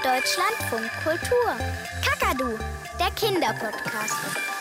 Deutschlandfunk Kultur. Kakadu, der Kinderpodcast.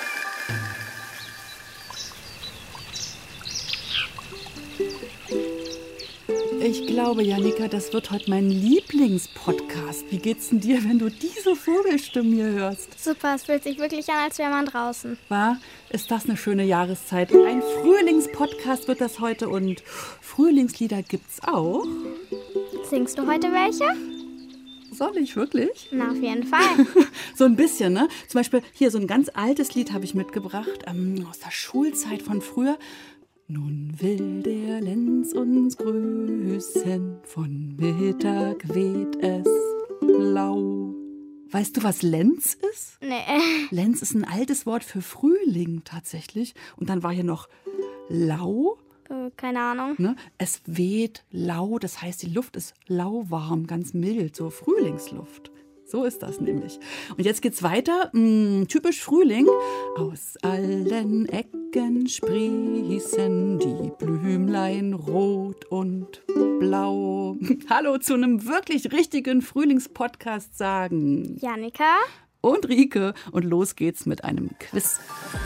Ich glaube, Jannika, das wird heute mein Lieblingspodcast. Wie geht's denn dir, wenn du diese Vogelstimme hier hörst? Super, es fühlt sich wirklich an, als wäre man draußen. War? Ist das eine schöne Jahreszeit? Ein Frühlingspodcast wird das heute und Frühlingslieder gibt's auch. Singst du heute welche? Soll ich wirklich? Na, auf jeden Fall. So ein bisschen, ne? Zum Beispiel hier so ein ganz altes Lied habe ich mitgebracht, aus der Schulzeit von früher. Nun will der Lenz uns grüßen, von Mittag weht es blau. Weißt du, was Lenz ist? Nee. Lenz ist ein altes Wort für Frühling tatsächlich. Und dann war hier noch lau. Keine Ahnung. Ne? Es weht lau, das heißt, die Luft ist lauwarm, ganz mild, so Frühlingsluft. So ist das nämlich. Und jetzt geht's weiter. Typisch Frühling. Aus allen Ecken sprießen die Blümlein rot und blau. Hallo zu einem wirklich richtigen Frühlingspodcast sagen Jannika und Rike. Und los geht's mit einem Quiz.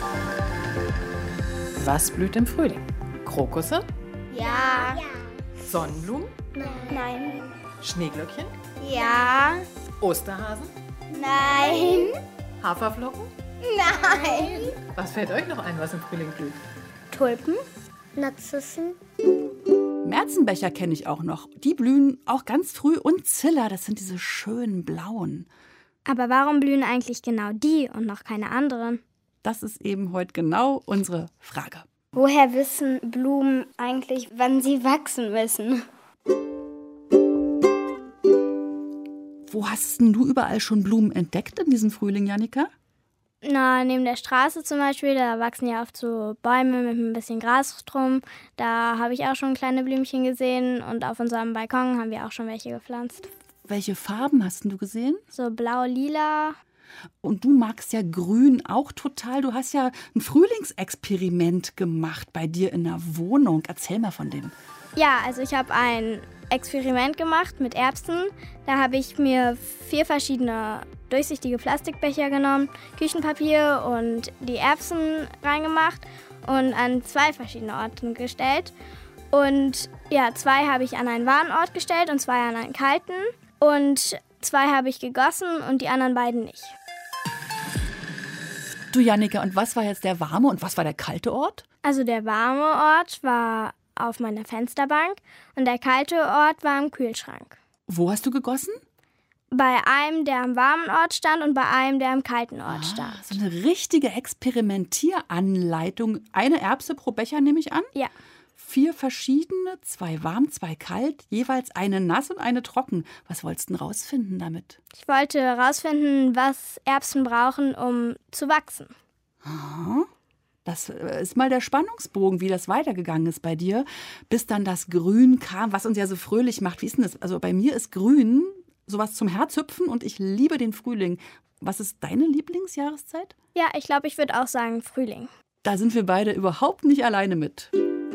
Was blüht im Frühling? Krokusse? Ja. Sonnenblumen? Nein. Schneeglöckchen? Ja. Osterhasen? Nein. Haferflocken? Nein. Was fällt euch noch ein, was im Frühling blüht? Tulpen? Narzissen? Märzenbecher kenne ich auch noch. Die blühen auch ganz früh. Und Ziller, das sind diese schönen blauen. Aber warum blühen eigentlich genau die und noch keine anderen? Das ist eben heute genau unsere Frage. Woher wissen Blumen eigentlich, wann sie wachsen müssen? Wo hast denn du überall schon Blumen entdeckt in diesem Frühling, Jannika? Na, neben der Straße zum Beispiel, da wachsen ja oft so Bäume mit ein bisschen Gras drum. Da habe ich auch schon kleine Blümchen gesehen und auf unserem Balkon haben wir auch schon welche gepflanzt. Welche Farben hast denn du gesehen? So blau, lila. Und du magst ja Grün auch total. Du hast ja ein Frühlingsexperiment gemacht bei dir in der Wohnung. Erzähl mal von dem. Ja, also ich habe ein Experiment gemacht mit Erbsen. Da habe ich mir 4 verschiedene durchsichtige Plastikbecher genommen, Küchenpapier und die Erbsen reingemacht und an 2 verschiedene Orten gestellt. Und ja, 2 habe ich an einen warmen Ort gestellt und 2 an einen kalten. Und 2 habe ich gegossen und die anderen beiden nicht. Du, Jannika, und was war jetzt der warme und was war der kalte Ort? Also der warme Ort war auf meiner Fensterbank und der kalte Ort war im Kühlschrank. Wo hast du gegossen? Bei einem, der am warmen Ort stand und bei einem, der am kalten Ort stand. So eine richtige Experimentieranleitung. Eine Erbse pro Becher nehme ich an? Ja. 4 verschiedene, 2 warm, 2 kalt, jeweils eine nass und eine trocken. Was wolltest du denn rausfinden damit? Ich wollte herausfinden, was Erbsen brauchen, um zu wachsen. Aha. Das ist mal der Spannungsbogen, wie das weitergegangen ist bei dir, bis dann das Grün kam, was uns ja so fröhlich macht. Wie ist denn das? Also bei mir ist Grün sowas zum Herzhüpfen und ich liebe den Frühling. Was ist deine Lieblingsjahreszeit? Ja, ich glaube, ich würde auch sagen Frühling. Da sind wir beide überhaupt nicht alleine mit.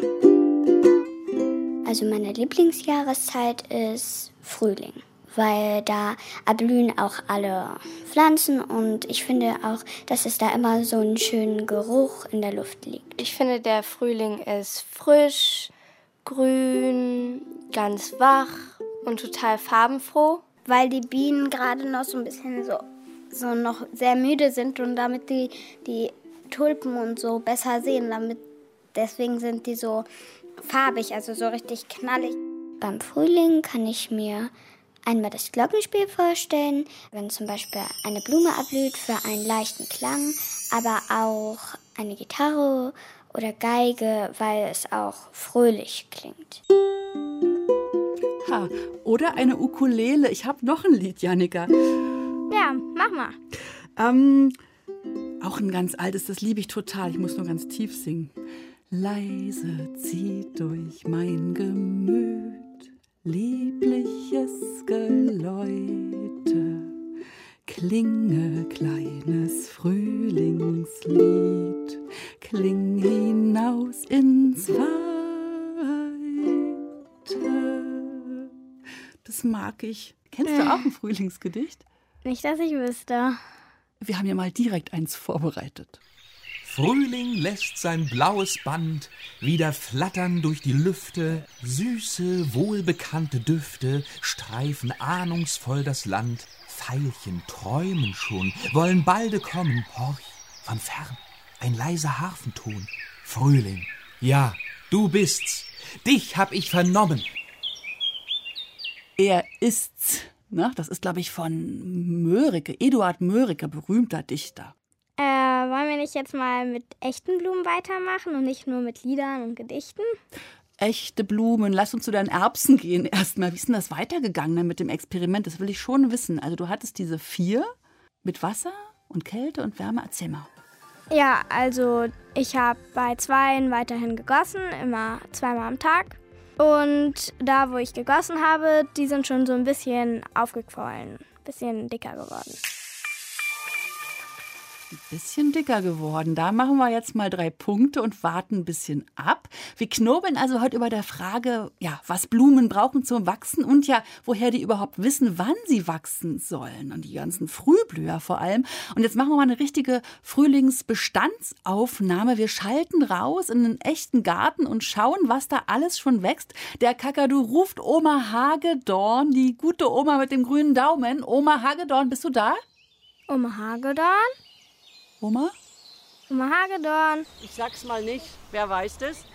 Also meine Lieblingsjahreszeit ist Frühling, weil da erblühen auch alle Pflanzen und ich finde auch, dass es da immer so einen schönen Geruch in der Luft liegt. Ich finde, der Frühling ist frisch, grün, ganz wach und total farbenfroh. Weil die Bienen gerade noch so ein bisschen so noch sehr müde sind und damit die Tulpen und so besser sehen. Deswegen sind die so farbig, also so richtig knallig. Beim Frühling kann ich mir einmal das Glockenspiel vorstellen, wenn zum Beispiel eine Blume erblüht für einen leichten Klang, aber auch eine Gitarre oder Geige, weil es auch fröhlich klingt. Ha, oder eine Ukulele. Ich habe noch ein Lied, Jannika. Ja, mach mal. Auch ein ganz altes, das liebe ich total. Ich muss nur ganz tief singen. Leise zieht durch mein Gemüt liebliches Geläute. Klinge, kleines Frühlingslied, kling hinaus ins Weite. Das mag ich. Kennst du auch ein Frühlingsgedicht? Nicht, dass ich wüsste. Wir haben ja mal direkt eins vorbereitet. Frühling lässt sein blaues Band wieder flattern durch die Lüfte, süße, wohlbekannte Düfte streifen ahnungsvoll das Land, Veilchen träumen schon, wollen balde kommen, horch, von fern, ein leiser Harfenton. Frühling, ja, du bist's, dich hab ich vernommen. Er ist's. Ne? Das ist, glaube ich, von Mörike, Eduard Mörike, berühmter Dichter. Wollen wir nicht jetzt mal mit echten Blumen weitermachen und nicht nur mit Liedern und Gedichten? Echte Blumen, lass uns zu deinen Erbsen gehen erstmal. Wie ist denn das weitergegangen mit dem Experiment? Das will ich schon wissen. Also du hattest diese 4 mit Wasser und Kälte und Wärme. Erzähl mal. Ja, also ich habe bei 2 weiterhin gegossen, immer 2-mal am Tag. Und da, wo ich gegossen habe, die sind schon so ein bisschen aufgequollen, ein bisschen dicker geworden. Ein bisschen dicker geworden. Da machen wir jetzt mal 3 Punkte und warten ein bisschen ab. Wir knobeln also heute über der Frage, ja, was Blumen brauchen zum Wachsen und ja, woher die überhaupt wissen, wann sie wachsen sollen. Und die ganzen Frühblüher vor allem. Und jetzt machen wir mal eine richtige Frühlingsbestandsaufnahme. Wir schalten raus in einen echten Garten und schauen, was da alles schon wächst. Der Kakadu ruft Oma Hagedorn, die gute Oma mit dem grünen Daumen. Oma Hagedorn, bist du da? Oma Hagedorn? Oma? Oma Hagedorn. Ich sag's mal nicht. Wer weiß das?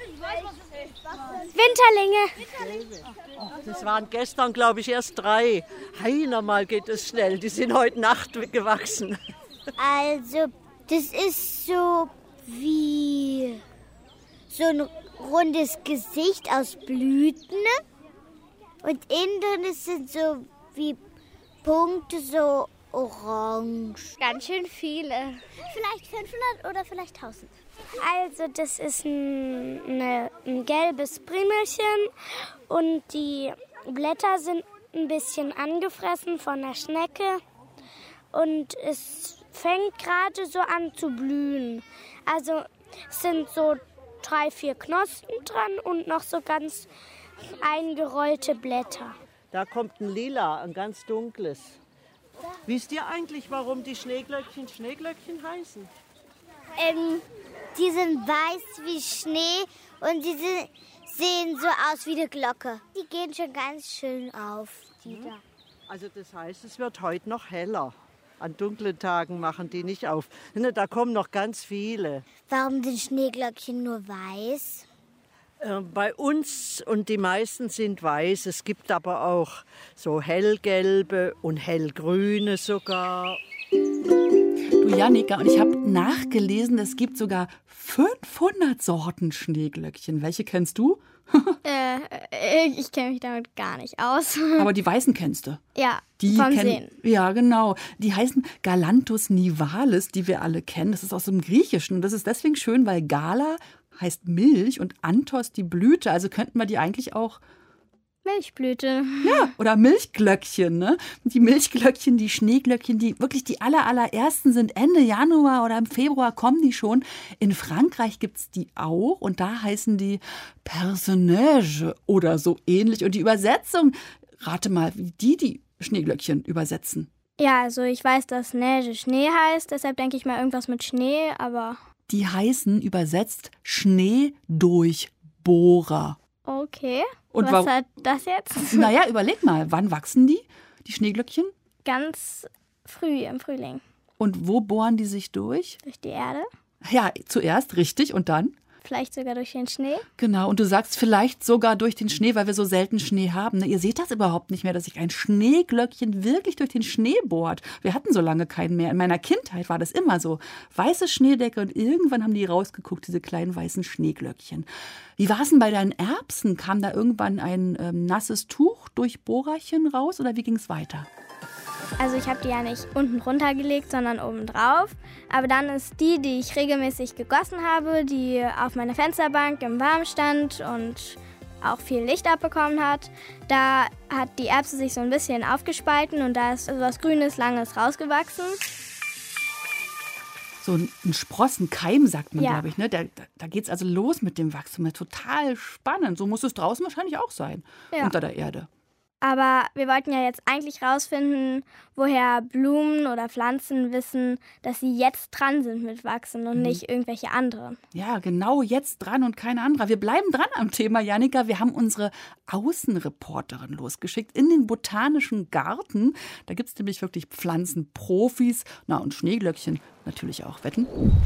Winterlinge. Das waren gestern, glaube ich, erst 3. Heiner mal geht es schnell. Die sind heute Nacht gewachsen. Also, das ist so wie so ein rundes Gesicht aus Blüten. Und innen drin sind so wie Punkte, so orange. Ganz schön viele. Vielleicht 500 oder vielleicht 1000. Also das ist ein gelbes Primelchen und die Blätter sind ein bisschen angefressen von der Schnecke und es fängt gerade so an zu blühen. Also es sind so 3-4 Knospen dran und noch so ganz eingerollte Blätter. Da kommt ein Lila, ein ganz dunkles. Wisst ihr eigentlich, warum die Schneeglöckchen Schneeglöckchen heißen? Die sind weiß wie Schnee und die sehen so aus wie eine Glocke. Die gehen schon ganz schön auf, die da. Also das heißt, es wird heute noch heller. An dunklen Tagen machen die nicht auf. Da kommen noch ganz viele. Warum sind Schneeglöckchen nur weiß? Bei uns und die meisten sind weiß. Es gibt aber auch so hellgelbe und hellgrüne sogar. Du Jannika, und ich habe nachgelesen, es gibt sogar 500 Sorten Schneeglöckchen. Welche kennst du? Ich kenne mich damit gar nicht aus. Aber die weißen kennst du. Ja, Die vom Sehen. Ja, genau. Die heißen Galanthus nivalis, die wir alle kennen. Das ist aus dem Griechischen. Und das ist deswegen schön, weil Gala heißt Milch und Anthos die Blüte. Also könnten wir die eigentlich auch... Milchblüte. Ja, oder Milchglöckchen, ne? Die Milchglöckchen, die Schneeglöckchen, die wirklich die allerersten sind Ende Januar oder im Februar kommen die schon. In Frankreich gibt es die auch und da heißen die Personnage oder so ähnlich. Und die Übersetzung, rate mal, wie die Schneeglöckchen übersetzen. Ja, also ich weiß, dass Neige Schnee heißt, deshalb denke ich mal irgendwas mit Schnee, aber... Die heißen übersetzt Schneedurchbohrer. Okay, und was hat das jetzt? Naja, überleg mal, wann wachsen die Schneeglöckchen? Ganz früh im Frühling. Und wo bohren die sich durch? Durch die Erde. Ja, zuerst, richtig, und dann? Vielleicht sogar durch den Schnee. Genau, und du sagst vielleicht sogar durch den Schnee, weil wir so selten Schnee haben. Ne? Ihr seht das überhaupt nicht mehr, dass sich ein Schneeglöckchen wirklich durch den Schnee bohrt. Wir hatten so lange keinen mehr. In meiner Kindheit war das immer so. Weiße Schneedecke und irgendwann haben die rausgeguckt, diese kleinen weißen Schneeglöckchen. Wie war es denn bei deinen Erbsen? Kam da irgendwann ein nasses Tuch durch Bohrerchen raus oder wie ging es weiter? Also ich habe die ja nicht unten runtergelegt, sondern oben drauf. Aber dann ist die ich regelmäßig gegossen habe, die auf meiner Fensterbank im Warmen stand und auch viel Licht abbekommen hat, da hat die Erbse sich so ein bisschen aufgespalten und da ist so was Grünes, Langes rausgewachsen. So ein Sprossenkeim, sagt man, Ja. glaube ich. Ne? Da geht es also los mit dem Wachstum. Total spannend. So muss es draußen wahrscheinlich auch sein, Ja. unter der Erde. Aber wir wollten ja jetzt eigentlich rausfinden, woher Blumen oder Pflanzen wissen, dass sie jetzt dran sind mit Wachsen und nicht irgendwelche anderen. Ja, genau, jetzt dran und kein anderer. Wir bleiben dran am Thema, Jannika. Wir haben unsere Außenreporterin losgeschickt in den Botanischen Garten. Da gibt es nämlich wirklich Pflanzenprofis. Na, und Schneeglöckchen natürlich auch. Wetten?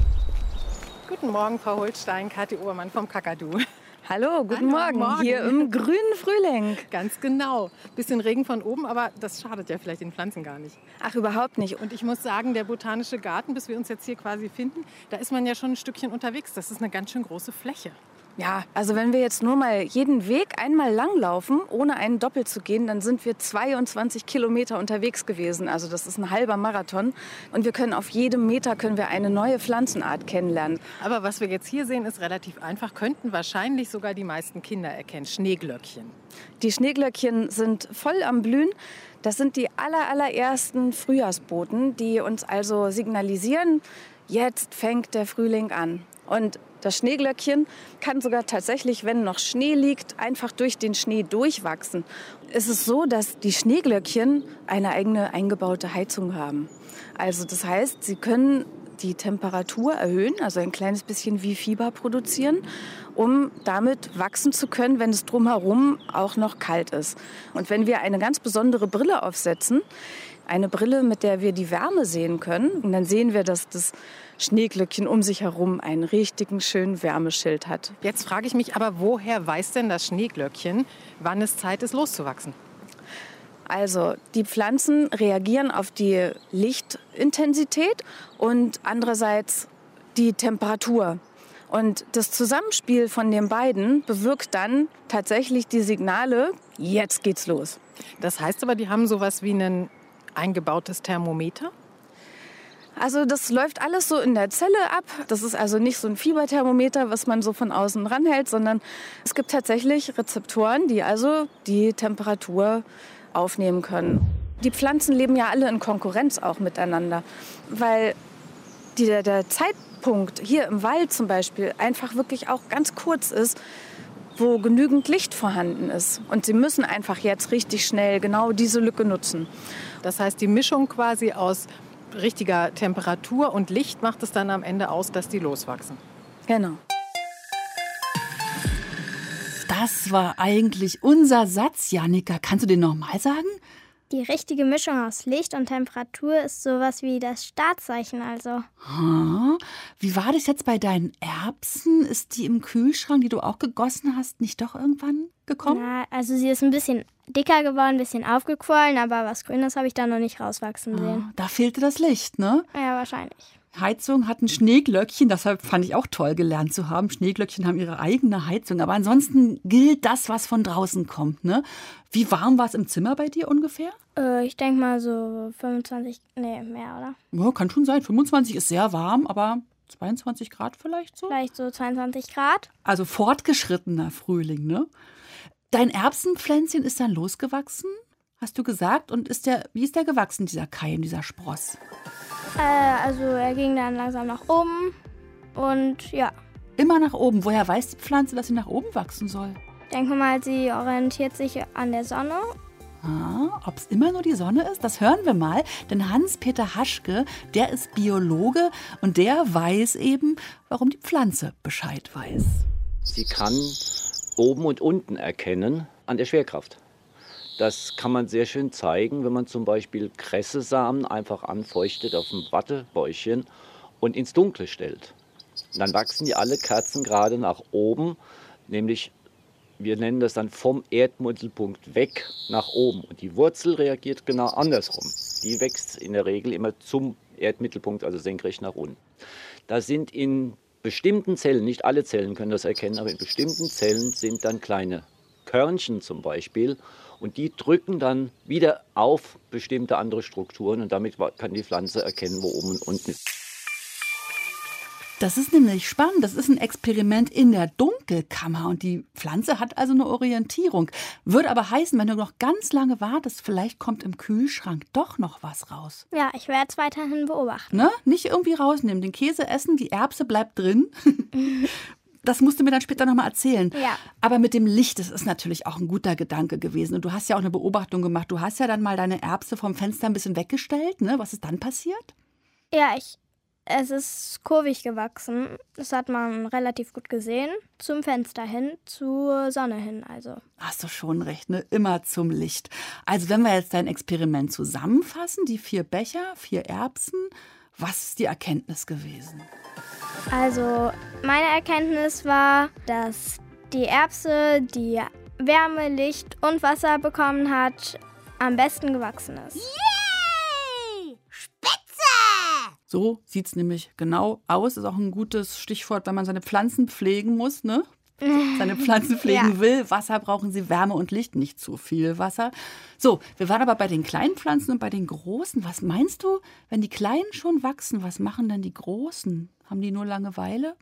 Guten Morgen, Frau Holstein, Kathi Obermann vom Kakadu. Hallo, guten Morgen. Hier im grünen Frühling. Ganz genau. Bisschen Regen von oben, aber das schadet ja vielleicht den Pflanzen gar nicht. Ach, überhaupt nicht. Und ich muss sagen, der Botanische Garten, bis wir uns jetzt hier quasi finden, da ist man ja schon ein Stückchen unterwegs. Das ist eine ganz schön große Fläche. Ja, also wenn wir jetzt nur mal jeden Weg einmal langlaufen, ohne einen doppelt zu gehen, dann sind wir 22 Kilometer unterwegs gewesen. Also das ist ein halber Marathon. Und wir können auf jedem Meter eine neue Pflanzenart kennenlernen. Aber was wir jetzt hier sehen, ist relativ einfach. Könnten wahrscheinlich sogar die meisten Kinder erkennen. Schneeglöckchen. Die Schneeglöckchen sind voll am Blühen. Das sind die allerersten Frühjahrsboten, die uns also signalisieren, jetzt fängt der Frühling an. Und das Schneeglöckchen kann sogar tatsächlich, wenn noch Schnee liegt, einfach durch den Schnee durchwachsen. Es ist so, dass die Schneeglöckchen eine eigene eingebaute Heizung haben. Also das heißt, sie können die Temperatur erhöhen, also ein kleines bisschen wie Fieber produzieren, um damit wachsen zu können, wenn es drumherum auch noch kalt ist. Und wenn wir eine ganz besondere Brille aufsetzen, eine Brille, mit der wir die Wärme sehen können, und dann sehen wir, dass das Schneeglöckchen um sich herum einen richtigen schönen Wärmeschild hat. Jetzt frage ich mich aber, woher weiß denn das Schneeglöckchen, wann es Zeit ist, loszuwachsen? Also die Pflanzen reagieren auf die Lichtintensität und andererseits die Temperatur. Und das Zusammenspiel von den beiden bewirkt dann tatsächlich die Signale, jetzt geht's los. Das heißt aber, die haben sowas wie ein eingebautes Thermometer? Also das läuft alles so in der Zelle ab. Das ist also nicht so ein Fieberthermometer, was man so von außen ranhält, sondern es gibt tatsächlich Rezeptoren, die also die Temperatur aufnehmen können. Die Pflanzen leben ja alle in Konkurrenz auch miteinander, weil der Zeitpunkt hier im Wald zum Beispiel einfach wirklich auch ganz kurz ist, wo genügend Licht vorhanden ist. Und sie müssen einfach jetzt richtig schnell genau diese Lücke nutzen. Das heißt, die Mischung quasi aus richtiger Temperatur und Licht macht es dann am Ende aus, dass die loswachsen. Genau. Das war eigentlich unser Satz, Jannika. Kannst du den nochmal sagen? Die richtige Mischung aus Licht und Temperatur ist sowas wie das Startzeichen also. Wie war das jetzt bei deinen Erbsen? Ist die im Kühlschrank, die du auch gegossen hast, nicht doch irgendwann gekommen? Ja, also sie ist ein bisschen dicker geworden, ein bisschen aufgequollen, aber was Grünes habe ich da noch nicht rauswachsen sehen. Da fehlte das Licht, ne? Ja, wahrscheinlich. Heizung hat ein Schneeglöckchen, deshalb fand ich auch toll gelernt zu haben. Schneeglöckchen haben ihre eigene Heizung, aber ansonsten gilt das, was von draußen kommt, ne? Wie warm war es im Zimmer bei dir ungefähr? Ich denke mal so 25, mehr, oder? Ja, kann schon sein. 25 ist sehr warm, aber 22 Grad vielleicht so? Vielleicht so 22 Grad. Also fortgeschrittener Frühling, ne? Dein Erbsenpflänzchen ist dann losgewachsen, hast du gesagt. Und wie ist der gewachsen, dieser Keim, dieser Spross? Also er ging dann langsam nach oben und ja. Immer nach oben. Woher weiß die Pflanze, dass sie nach oben wachsen soll? Ich denke mal, sie orientiert sich an der Sonne. Ob es immer nur die Sonne ist, das hören wir mal. Denn Hans-Peter Haschke, der ist Biologe und der weiß eben, warum die Pflanze Bescheid weiß. Sie kann oben und unten erkennen an der Schwerkraft. Das kann man sehr schön zeigen, wenn man zum Beispiel Kressesamen einfach anfeuchtet auf dem Wattebäuchchen und ins Dunkle stellt. Dann wachsen die alle kerzengerade nach oben, nämlich wir nennen das dann vom Erdmittelpunkt weg nach oben. Und die Wurzel reagiert genau andersrum. Die wächst in der Regel immer zum Erdmittelpunkt, also senkrecht nach unten. Da sind in bestimmten Zellen, nicht alle Zellen können das erkennen, aber in bestimmten Zellen sind dann kleine Körnchen zum Beispiel. Und die drücken dann wieder auf bestimmte andere Strukturen und damit kann die Pflanze erkennen, wo oben und unten ist. Das ist nämlich spannend. Das ist ein Experiment in der Dunkelkammer und die Pflanze hat also eine Orientierung. Würde aber heißen, wenn du noch ganz lange wartest, vielleicht kommt im Kühlschrank doch noch was raus. Ja, ich werde es weiterhin beobachten. Ne? Nicht irgendwie rausnehmen, den Käse essen, die Erbse bleibt drin. das musst du mir dann später nochmal erzählen. Ja. Aber mit dem Licht, das ist natürlich auch ein guter Gedanke gewesen. Und du hast ja auch eine Beobachtung gemacht. Du hast ja dann mal deine Erbse vom Fenster ein bisschen weggestellt. Ne? Was ist dann passiert? Ja, es ist kurvig gewachsen. Das hat man relativ gut gesehen. Zum Fenster hin, zur Sonne hin also. Hast du schon recht, ne? Immer zum Licht. Also wenn wir jetzt dein Experiment zusammenfassen, die 4 Becher, 4 Erbsen, was ist die Erkenntnis gewesen? Also meine Erkenntnis war, dass die Erbse, die Wärme, Licht und Wasser bekommen hat, am besten gewachsen ist. Yay! Spitze! So sieht es nämlich genau aus. Ist auch ein gutes Stichwort, wenn man seine Pflanzen pflegen muss, ne? Seine Pflanzen pflegen will. Wasser brauchen sie, Wärme und Licht, nicht zu viel Wasser. So, wir waren aber bei den kleinen Pflanzen und bei den großen. Was meinst du, wenn die Kleinen schon wachsen, was machen denn die Großen? Haben die nur Langeweile?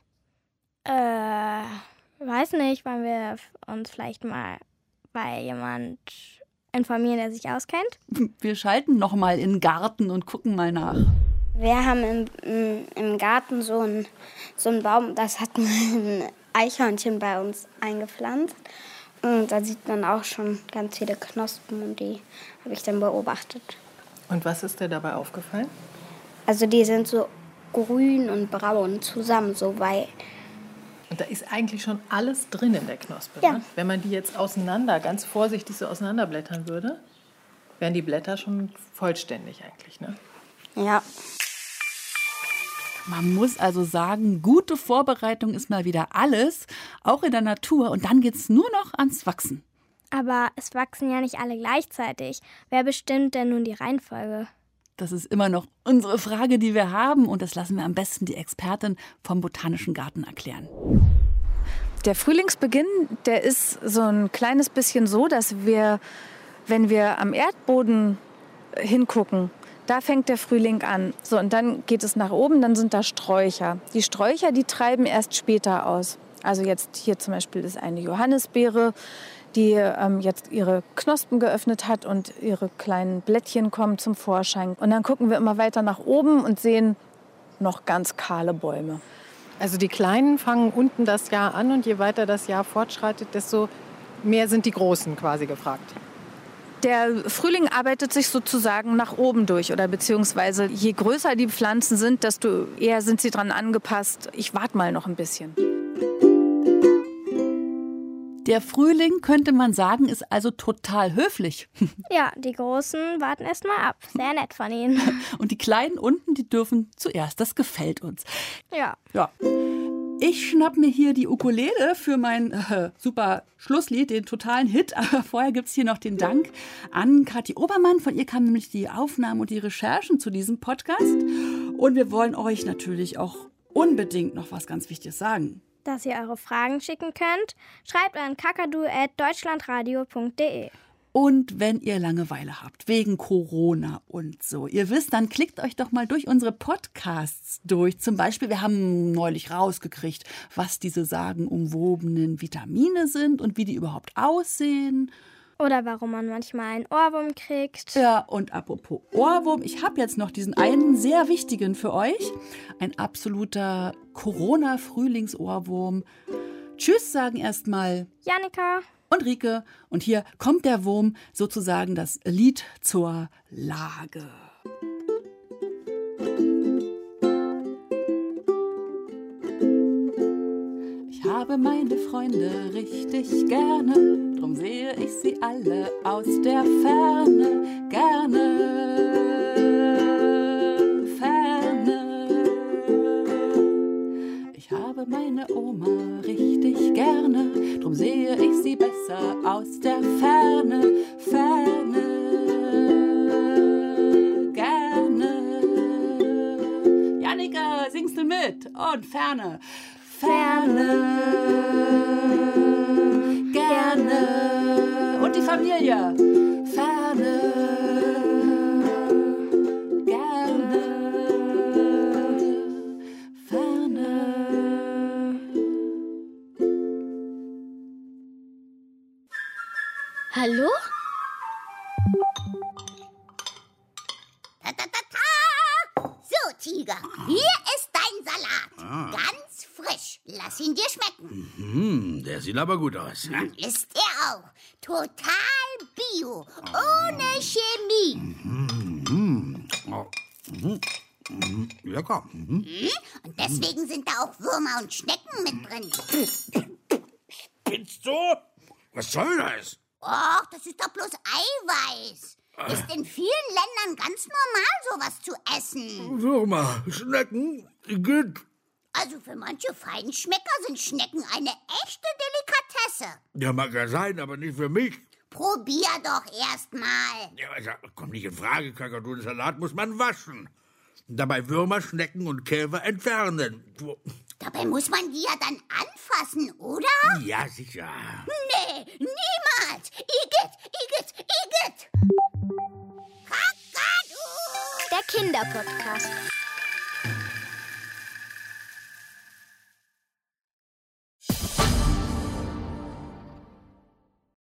Weiß nicht, wollen wir uns vielleicht mal bei jemand informieren, der sich auskennt? Wir schalten noch mal in den Garten und gucken mal nach. Wir haben im Garten so einen Baum, das hat ein Eichhörnchen bei uns eingepflanzt. Und da sieht man auch schon ganz viele Knospen und die habe ich dann beobachtet. Und was ist dir dabei aufgefallen? Also die sind so grün und braun zusammen, so weil... Und da ist eigentlich schon alles drin in der Knospe. Ja. Ne? Wenn man die jetzt ganz vorsichtig so auseinanderblättern würde, wären die Blätter schon vollständig eigentlich, ne? Ja. Man muss also sagen, gute Vorbereitung ist mal wieder alles, auch in der Natur. Und dann geht's nur noch ans Wachsen. Aber es wachsen ja nicht alle gleichzeitig. Wer bestimmt denn nun die Reihenfolge? Das ist immer noch unsere Frage, die wir haben. Und das lassen wir am besten die Expertin vom Botanischen Garten erklären. Der Frühlingsbeginn, der ist so ein kleines bisschen so, dass wir, wenn wir am Erdboden hingucken, da fängt der Frühling an. So, und dann geht es nach oben, dann sind da Sträucher. Die Sträucher, die treiben erst später aus. Also jetzt hier zum Beispiel ist eine Johannisbeere, die jetzt ihre Knospen geöffnet hat und ihre kleinen Blättchen kommen zum Vorschein. Und dann gucken wir immer weiter nach oben und sehen noch ganz kahle Bäume. Also die Kleinen fangen unten das Jahr an und je weiter das Jahr fortschreitet, desto mehr sind die Großen quasi gefragt. Der Frühling arbeitet sich sozusagen nach oben durch oder beziehungsweise je größer die Pflanzen sind, desto eher sind sie dran angepasst. Ich warte mal noch ein bisschen. Der Frühling, könnte man sagen, ist also total höflich. Ja, die Großen warten erst mal ab. Sehr nett von ihnen. Und die Kleinen unten, die dürfen zuerst. Das gefällt uns. Ja. Ja. Ich schnapp mir hier die Ukulele für mein super Schlusslied, den totalen Hit. Aber vorher gibt's hier noch den Dank an Kathi Obermann. Von ihr kamen nämlich die Aufnahmen und die Recherchen zu diesem Podcast. Und wir wollen euch natürlich auch unbedingt noch was ganz Wichtiges sagen. Dass ihr eure Fragen schicken könnt, schreibt an kakadu@deutschlandradio.de. Und wenn ihr Langeweile habt, wegen Corona und so, ihr wisst, dann klickt euch doch mal durch unsere Podcasts durch. Zum Beispiel, wir haben neulich rausgekriegt, was diese sagenumwobenen Vitamine sind und wie die überhaupt aussehen. Oder warum man manchmal einen Ohrwurm kriegt. Ja, und apropos Ohrwurm, ich habe jetzt noch diesen einen sehr wichtigen für euch. Ein absoluter Corona-Frühlingsohrwurm. Tschüss sagen erstmal Jannika und Rike. Und hier kommt der Wurm, sozusagen das Lied zur Lage. Ich habe meine Freunde richtig gerne, drum sehe ich sie alle aus der Ferne, Ferne. Ich habe meine Oma richtig gerne, drum sehe ich sie besser aus der Ferne, gerne. Jannika, singst du mit? Und Ferne. Gerne. Und die Familie. Ferne. Gerne. Ferne. Hallo? So, Tiger, hier ist dein Salat. Ganz frisch. Lass lass ihn dir schmecken. Der sieht aber gut aus. Ist er auch. Total bio, ohne Chemie. Lecker. Und deswegen sind da auch Würmer und Schnecken mit drin. Spinnst du? Was soll das? Och, das ist doch bloß Eiweiß. Ist in vielen Ländern ganz normal, sowas zu essen. Würmer, Schnecken, gut. Also für manche Feinschmecker sind Schnecken eine echte Delikatesse. Ja, mag ja sein, aber nicht für mich. Probier doch erst mal. Ja, also, kommt nicht in Frage, Kakadu. Den Salat muss man waschen. Dabei Würmer, Schnecken und Käfer entfernen. Dabei muss man die ja dann anfassen, oder? Ja, sicher. Nee, niemals. Igitt. Der Kinderpodcast.